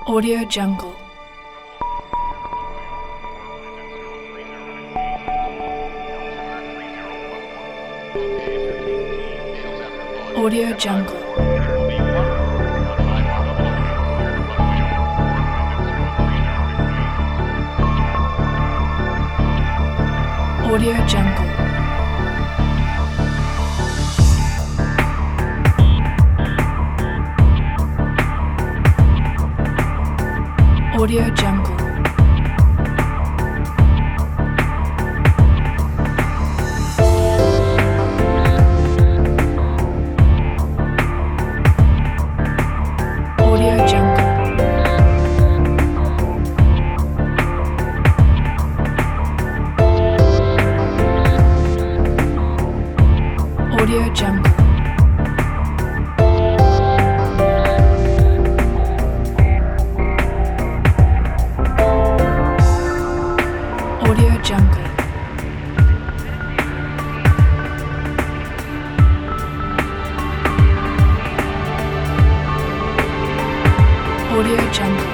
Audio Jungle. Audio Jungle. Audio Jungle. Audio Jungle. Audio Jungle. Audio Jungle. Audio Jungle. Audio Jungle.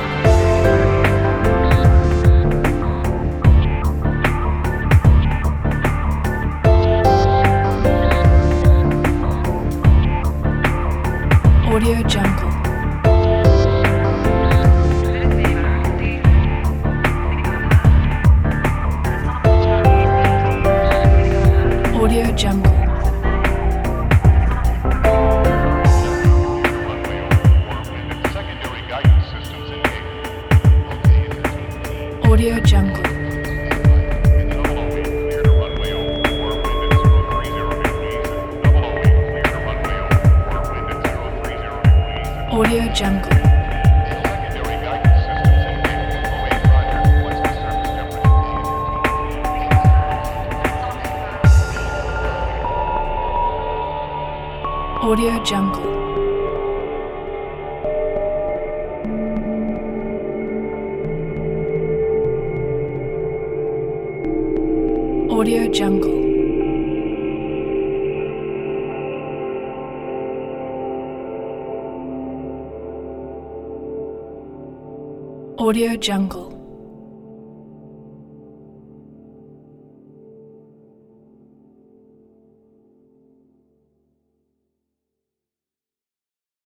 Audio Jungle. Audio Jungle. Audio Jungle. Audio Jungle. Audio Jungle. Audio Jungle. Audio Jungle.